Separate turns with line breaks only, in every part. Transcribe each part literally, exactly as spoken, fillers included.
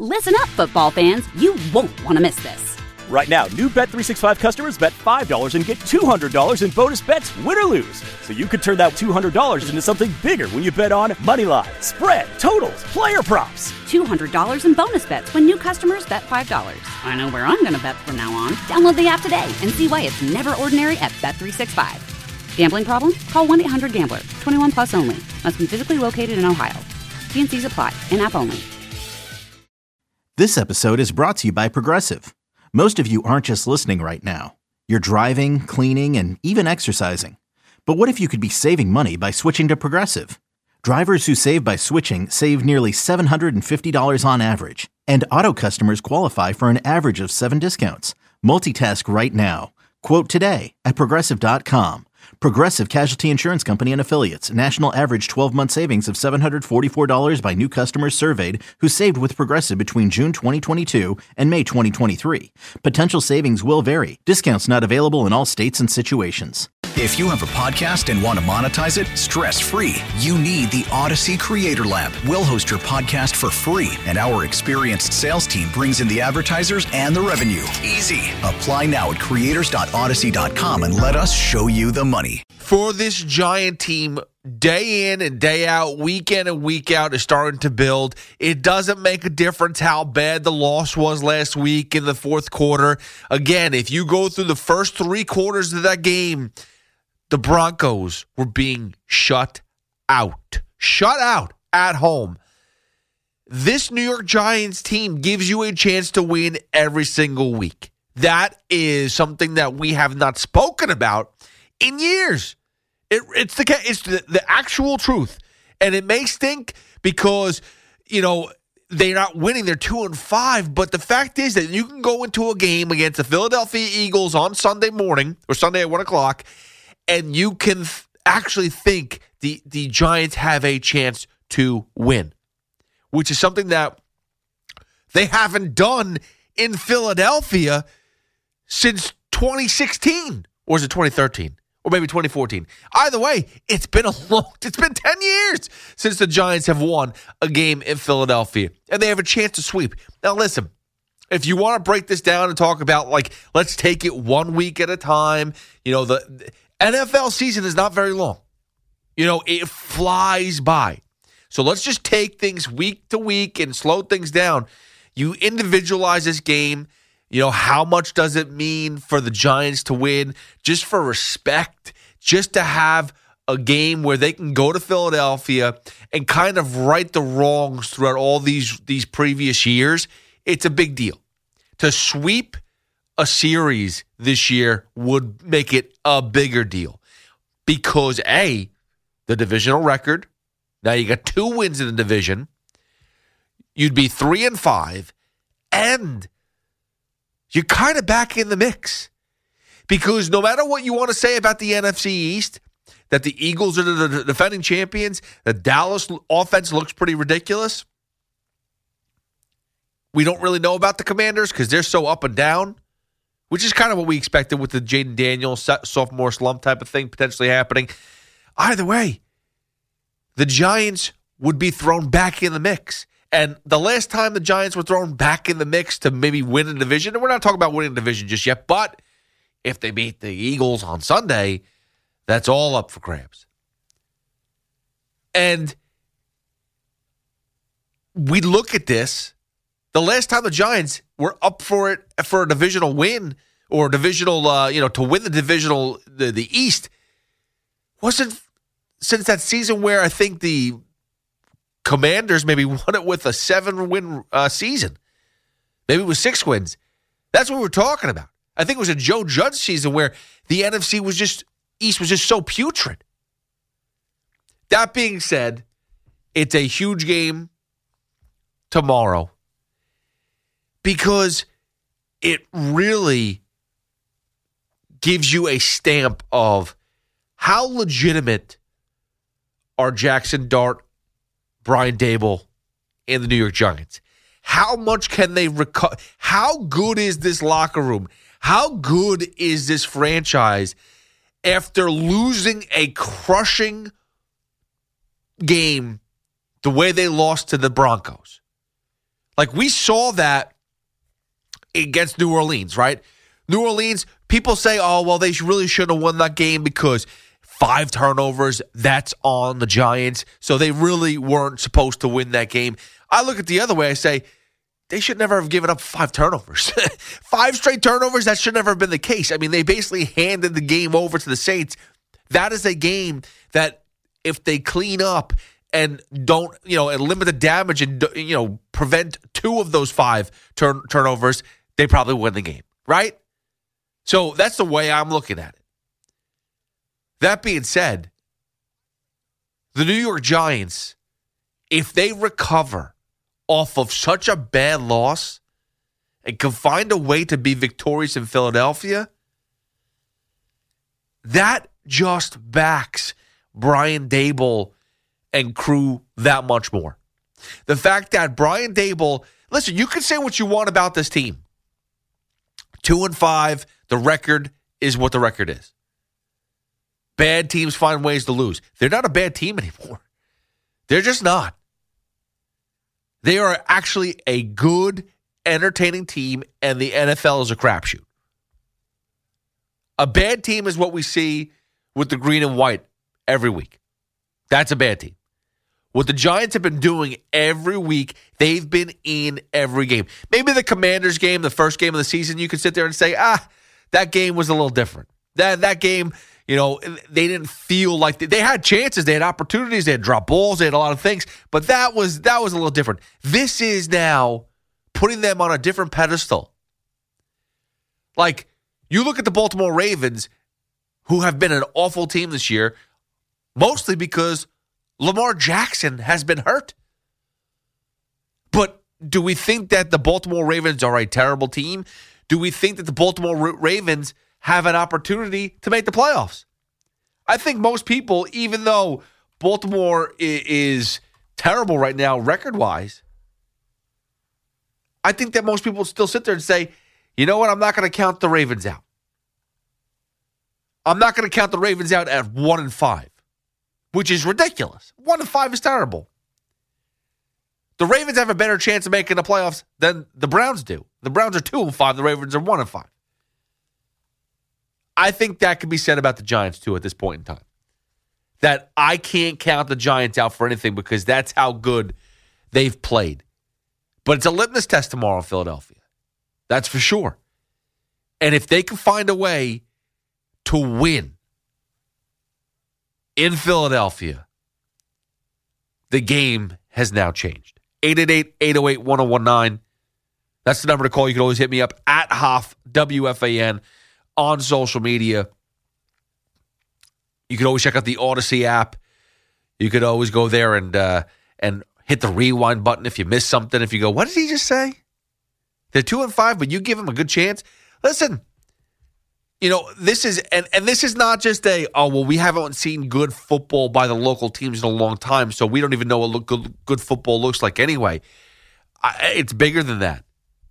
Listen up, football fans. You won't want to miss this.
Right now, new Bet three sixty-five customers bet five dollars and get two hundred dollars in bonus bets, win or lose. So you could turn that two hundred dollars into something bigger when you bet on money line, spread, totals, player props.
two hundred dollars in bonus bets when new customers bet five dollars. I know where I'm going to bet from now on. Download the app today and see why it's never ordinary at Bet three sixty-five. Gambling problem? Call one eight hundred gambler. twenty-one plus only. Must be physically located in Ohio. T and C's apply. In-app only.
This episode is brought to you by Progressive. Most of you aren't just listening right now. You're driving, cleaning, and even exercising. But what if you could be saving money by switching to Progressive? Drivers who save by switching save nearly seven hundred fifty dollars on average. And auto customers qualify for an average of seven discounts. Multitask right now. Quote today at Progressive dot com. Progressive Casualty Insurance Company and Affiliates. National average twelve-month savings of seven hundred forty-four dollars by new customers surveyed who saved with Progressive between June twenty twenty-two and May twenty twenty-three. Potential savings will vary. Discounts not available in all states and situations.
If you have a podcast and want to monetize it stress-free, you need the Odyssey Creator Lab. We'll host your podcast for free, and our experienced sales team brings in the advertisers and the revenue. Easy. Apply now at creators dot odyssey dot com and let us show you the money.
For this Giant team, day in and day out, week in and week out, is starting to build. It doesn't make a difference how bad the loss was last week in the fourth quarter. Again, if you go through the first three quarters of that game, the Broncos were being shut out. Shut out at home. This New York Giants team gives you a chance to win every single week. That is something that we have not spoken about in years. It, it's the it's the, the actual truth. And it may stink because, you know, they're not winning. They're two and five. But the fact is that you can go into a game against the Philadelphia Eagles on Sunday morning or Sunday at one o'clock, and you can th- actually think the, the Giants have a chance to win, which is something that they haven't done in Philadelphia since twenty sixteen. Or is it twenty thirteen? Or maybe twenty fourteen. Either way, it's been a long, it's been ten years since the Giants have won a game in Philadelphia. And they have a chance to sweep. Now listen, if you want to break this down and talk about, like, let's take it one week at a time, you know, the, the N F L season is not very long. You know, it flies by. So let's just take things week to week and slow things down. You individualize this game. You know, how much does it mean for the Giants to win? Just for respect, just to have a game where they can go to Philadelphia and kind of right the wrongs throughout all these, these previous years. It's a big deal. To sweep a series this year would make it a bigger deal because, A, the divisional record, now you got two wins in the division, you'd be three and five, and you're kind of back in the mix because no matter what you want to say about the N F C East, that the Eagles are the defending champions, the Dallas offense looks pretty ridiculous. We don't really know about the Commanders because they're so up and down, which is kind of what we expected with the Jaden Daniels sophomore slump type of thing potentially happening. Either way, the Giants would be thrown back in the mix. And the last time the Giants were thrown back in the mix to maybe win a division, and we're not talking about winning a division just yet, but if they beat the Eagles on Sunday, that's all up for grabs. And we look at this, the last time the Giants were up for it for a divisional win or divisional, uh, you know, to win the divisional, the, the East, wasn't since that season where I think the Commanders maybe won it with a seven-win uh, season. Maybe it was six wins. That's what we're talking about. I think it was a Joe Judge season where the N F C was just, East was just so putrid. That being said, it's a huge game tomorrow because it really gives you a stamp of how legitimate are Jackson Dart, Brian Daboll, and the New York Giants. How much can they recover? How good is this locker room? How good is this franchise after losing a crushing game the way they lost to the Broncos? Like, we saw that against New Orleans, right? New Orleans, people say, oh, well, they really shouldn't have won that game because five turnovers, that's on the Giants. So they really weren't supposed to win that game. I look at the other way. I say, they should never have given up five turnovers. Five straight turnovers, that should never have been the case. I mean, they basically handed the game over to the Saints. That is a game that if they clean up and don't, you know, and limit the damage and, you know, prevent two of those five turn- turnovers, they probably win the game, right? So that's the way I'm looking at it. That being said, the New York Giants, if they recover off of such a bad loss and can find a way to be victorious in Philadelphia, that just backs Brian Daboll and crew that much more. The fact that Brian Daboll, listen, you can say what you want about this team. Two and five, the record is what the record is. Bad teams find ways to lose. They're not a bad team anymore. They're just not. They are actually a good, entertaining team, and the N F L is a crapshoot. A bad team is what we see with the green and white every week. That's a bad team. What the Giants have been doing every week, they've been in every game. Maybe the Commanders game, the first game of the season, you could sit there and say, ah, that game was a little different. That that game, you know, they didn't feel like they, they had chances, they had opportunities, they had drop balls, they had a lot of things, but that was that was a little different. This is now putting them on a different pedestal. Like, you look at the Baltimore Ravens, who have been an awful team this year, mostly because Lamar Jackson has been hurt. But do we think that the Baltimore Ravens are a terrible team? Do we think that the Baltimore Ravens have an opportunity to make the playoffs? I think most people, even though Baltimore is terrible right now record-wise, I think that most people still sit there and say, you know what, I'm not going to count the Ravens out. I'm not going to count the Ravens out at one and five, which is ridiculous. One and five is terrible. The Ravens have a better chance of making the playoffs than the Browns do. The Browns are two and five. The Ravens are one and five. I think that can be said about the Giants, too, at this point in time. That I can't count the Giants out for anything because that's how good they've played. But it's a litmus test tomorrow in Philadelphia. That's for sure. And if they can find a way to win in Philadelphia, the game has now changed. eight eight eight, eight oh eight, one oh one nine. That's the number to call. You can always hit me up at Hoff, W F A N, on social media. You can always check out the Odyssey app. You could always go there and uh, and hit the rewind button if you miss something. If you go, what did he just say? They're two and five, but you give them a good chance. Listen, you know, this is and, and this is not just a, oh, well, we haven't seen good football by the local teams in a long time, so we don't even know what look, good, good football looks like anyway. I, it's bigger than that.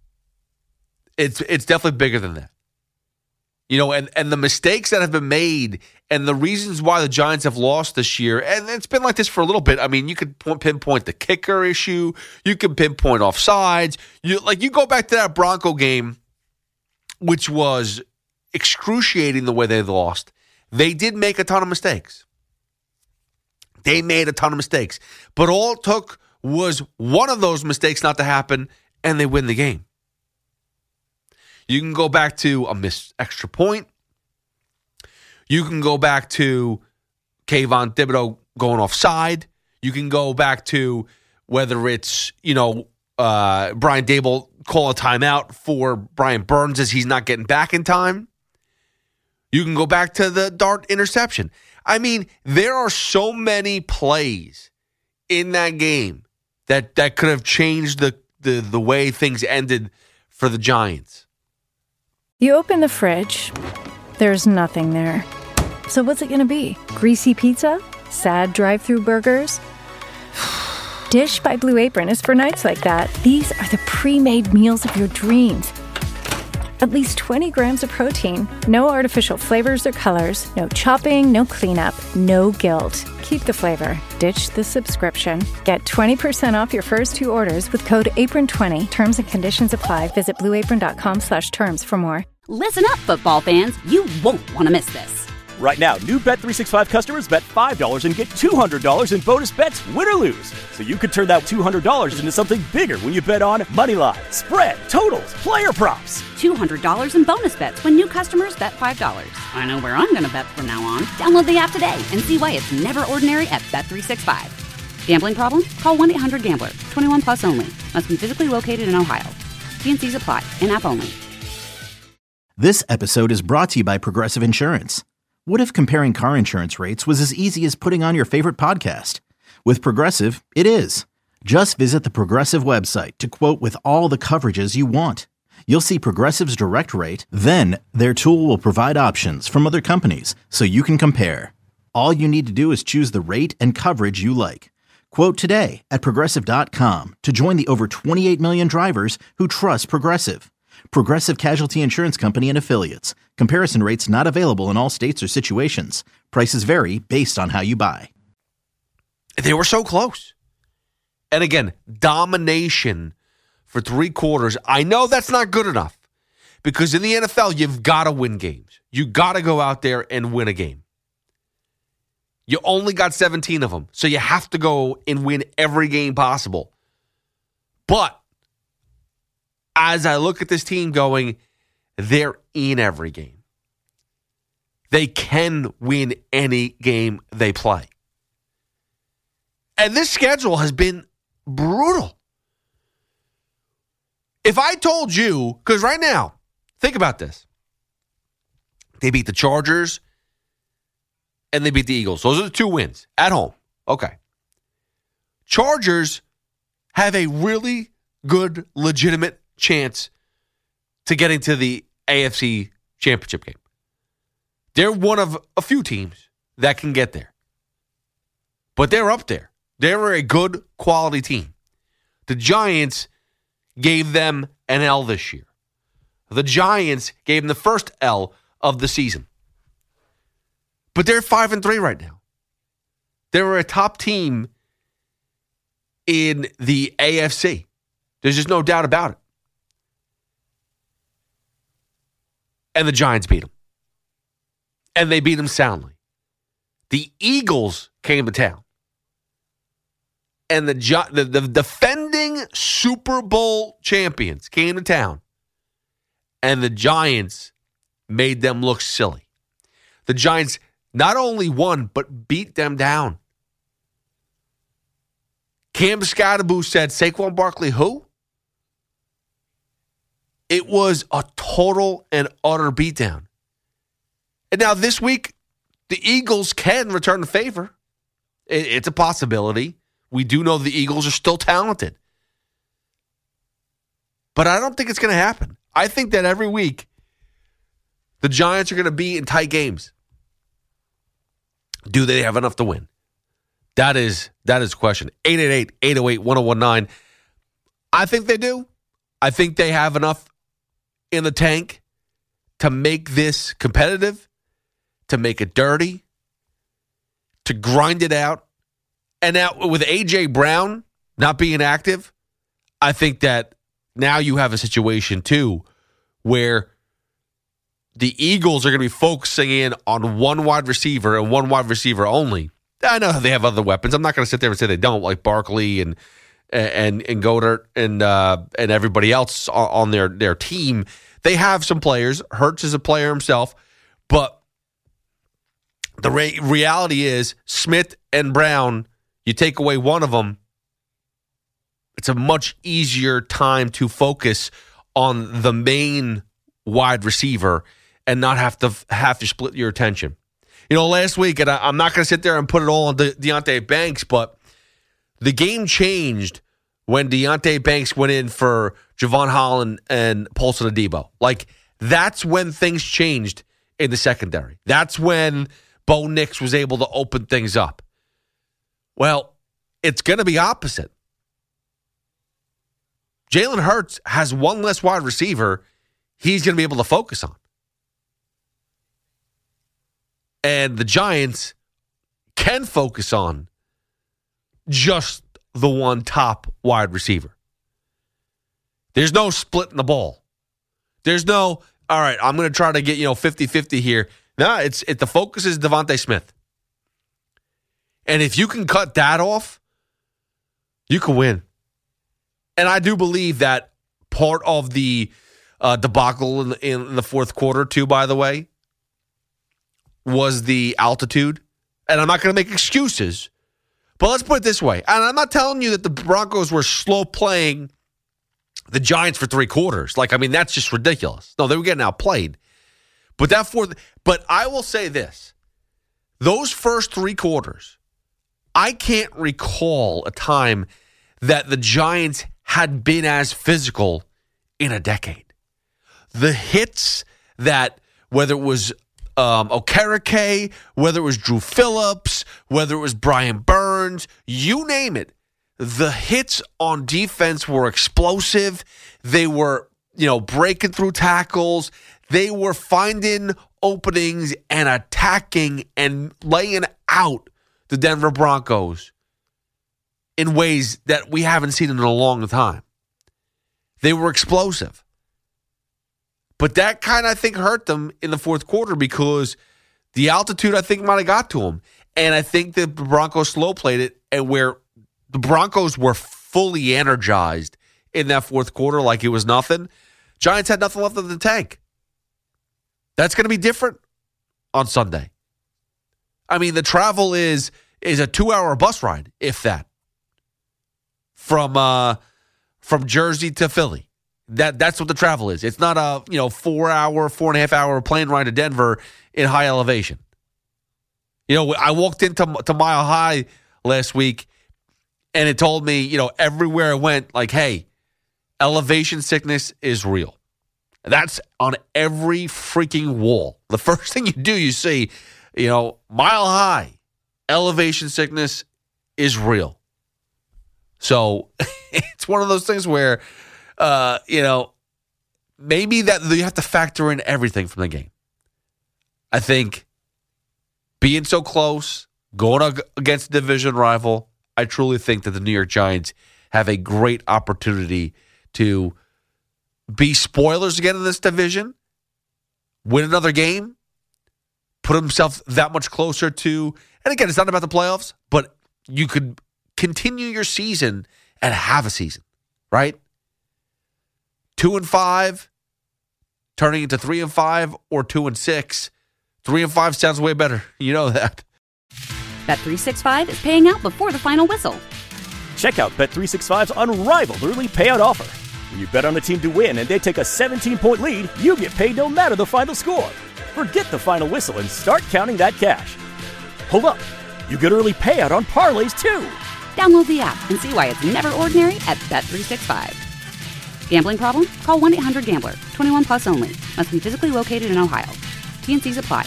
It's it's definitely bigger than that. You know, and, and the mistakes that have been made and the reasons why the Giants have lost this year, and it's been like this for a little bit. I mean, you could pinpoint the kicker issue. You can pinpoint offsides. You like you go back to that Bronco game, which was excruciating the way they lost. They did make a ton of mistakes. They made a ton of mistakes. But all it took was one of those mistakes not to happen, and they win the game. You can go back to a missed extra point. You can go back to Kayvon Thibodeau going offside. You can go back to whether it's, you know, uh, Brian Daboll call a timeout for Brian Burns as he's not getting back in time. You can go back to the dart interception. I mean, there are so many plays in that game that, that could have changed the, the, the way things ended for the Giants.
You open the fridge, there's nothing there. So what's it going to be? Greasy pizza? Sad drive-through burgers? Dish by Blue Apron is for nights like that. These are the pre-made meals of your dreams. At least twenty grams of protein, no artificial flavors or colors, no chopping, no cleanup. no guilt. Keep the flavor. Ditch the subscription. Get twenty percent off your first two orders with code apron twenty. Terms and conditions apply. Visit blueapron.com slash terms for more.
Listen up, football fans. You won't want to miss this.
Right now, new Bet three sixty-five customers bet five dollars and get two hundred dollars in bonus bets, win or lose. So you could turn that two hundred dollars into something bigger when you bet on moneyline, spread, totals, player props.
two hundred dollars in bonus bets when new customers bet five dollars. I know where I'm going to bet from now on. Download the app today and see why it's never ordinary at Bet three sixty-five. Gambling problem? Call one eight hundred gambler. twenty-one plus only. Must be physically located in Ohio. T and C's apply. In-app only.
This episode is brought to you by Progressive Insurance. What if comparing car insurance rates was as easy as putting on your favorite podcast? With Progressive, it is. Just visit the Progressive website to quote with all the coverages you want. You'll see Progressive's direct rate, then their tool will provide options from other companies so you can compare. All you need to do is choose the rate and coverage you like. Quote today at Progressive dot com to join the over twenty-eight million drivers who trust Progressive. Progressive Casualty Insurance Company and Affiliates. Comparison rates not available in all states or situations. Prices vary based on how you buy.
They were so close. And again, domination for three quarters. I know that's not good enough because in the N F L, you've got to win games. You got to go out there and win a game. You only got seventeen of them, so you have to go and win every game possible. But as I look at this team going, they're in every game. They can win any game they play. And this schedule has been brutal. If I told you, because right now, think about this. They beat the Chargers and they beat the Eagles. Those are the two wins at home. Okay. Chargers have a really good, legitimate chance to getting to the A F C Championship game. They're one of a few teams that can get there. But they're up there. They're a good quality team. The Giants gave them an L this year. The Giants gave them the first L of the season. But they're five and three right now. They're a top team in the A F C. There's just no doubt about it. And the Giants beat them. And they beat them soundly. The Eagles came to town. And the, the, the defending Super Bowl champions came to town. And the Giants made them look silly. The Giants not only won, but beat them down. Cam Scadaboo said, Saquon Barkley who? It was a total and utter beatdown. And now this week, the Eagles can return the favor. It's a possibility. We do know the Eagles are still talented. But I don't think it's going to happen. I think that every week, the Giants are going to be in tight games. Do they have enough to win? That is that is the question. eight eight eight, eight oh eight, one oh one nine. I think they do. I think they have enough in the tank to make this competitive, to make it dirty, to grind it out. And now with A J Brown not being active, I think that now you have a situation too where the Eagles are going to be focusing in on one wide receiver and one wide receiver only. I know they have other weapons. I'm not going to sit there and say they don't, like Barkley and and and Goddard and uh, and everybody else on their, their team. They have some players. Hurts is a player himself, but the re- reality is Smith and Brown, you take away one of them, it's a much easier time to focus on the main wide receiver and not have to have to split your attention. You know, last week, and I, I'm not going to sit there and put it all on De- Deonte Banks, but the game changed when Deonte Banks went in for Javon Holland and Paulson Adebo. Like, that's when things changed in the secondary. That's when Bo Nix was able to open things up. Well, it's going to be opposite. Jalen Hurts has one less wide receiver he's going to be able to focus on. And the Giants can focus on just the one top wide receiver. There's no splitting the ball. There's no, all right, I'm going to try to get, you know, fifty-fifty here. No, it's it, the focus is Devontae Smith. And if you can cut that off, you can win. And I do believe that part of the uh, debacle in the, in the fourth quarter, too, by the way, was the altitude. And I'm not going to make excuses, but let's put it this way. And I'm not telling you that the Broncos were slow playing the Giants for three quarters. Like, I mean, that's just ridiculous. No, they were getting outplayed. But that fourth, but I will say this. Those first three quarters, I can't recall a time that the Giants had been as physical in a decade. The hits that, whether it was um, Okereke, whether it was Drew Phillips, whether it was Brian Burns, you name it, the hits on defense were explosive. They were, you know, breaking through tackles. They were finding openings and attacking and laying out the Denver Broncos in ways that we haven't seen in a long time. They were explosive. But that kind of, I think, hurt them in the fourth quarter because the altitude, I think, might have got to them. And I think that the Broncos slow played it, and where the Broncos were fully energized in that fourth quarter like it was nothing, Giants had nothing left in the tank. That's going to be different on Sunday. I mean, the travel is is a two-hour bus ride, if that, from uh, from Jersey to Philly. That that's what the travel is. It's not a you know four-hour, four and a half hour plane ride to Denver in high elevation. You know, I walked into to Mile High last week, and it told me, you know, everywhere I went, like, hey, elevation sickness is real. That's on every freaking wall. The first thing you do, you see, you know, Mile High, elevation sickness is real. So it's one of those things where, uh, you know, maybe that you have to factor in everything from the game. I think being so close, going against a division rival, I truly think that the New York Giants have a great opportunity to be spoilers again in this division, win another game, put himself that much closer to, and again, it's not about the playoffs, but you could continue your season and have a season, right? Two and five, turning into three and five, or two and six. Three and five sounds way better. You know that.
Bet three sixty-five is paying out before the final whistle.
Check out Bet three sixty-five's unrivaled early payout offer. When you bet on a team to win and they take a seventeen-point lead, you get paid no matter the final score. Forget the final whistle and start counting that cash. Hold up. You get early payout on parlays, too.
Download the app and see why it's never ordinary at Bet three sixty-five. Gambling problem? Call one eight hundred gambler. twenty-one plus only. Must be physically located in Ohio. T N Cs apply.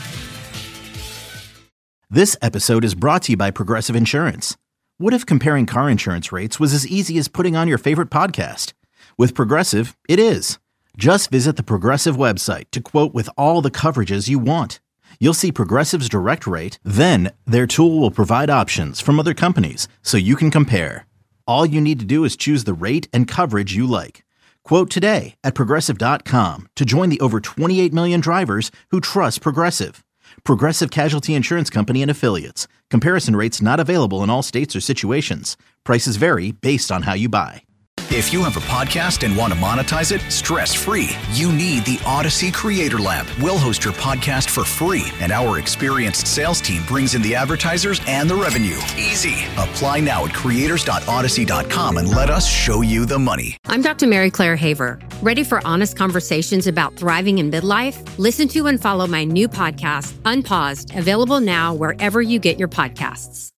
This episode is brought to you by Progressive Insurance. What if comparing car insurance rates was as easy as putting on your favorite podcast? With Progressive, it is. Just visit the Progressive website to quote with all the coverages you want. You'll see Progressive's direct rate, then their tool will provide options from other companies so you can compare. All you need to do is choose the rate and coverage you like. Quote today at Progressive dot com to join the over twenty-eight million drivers who trust Progressive. Progressive Casualty Insurance Company and Affiliates. Comparison rates not available in all states or situations. Prices vary based on how you buy.
If you have a podcast and want to monetize it stress-free, you need the Odyssey Creator Lab. We'll host your podcast for free, and our experienced sales team brings in the advertisers and the revenue. Easy. Apply now at creators dot odyssey dot com and let us show you the money.
I'm Doctor Mary Claire Haver. Ready for honest conversations about thriving in midlife? Listen to and follow my new podcast, Unpaused, available now wherever you get your podcasts.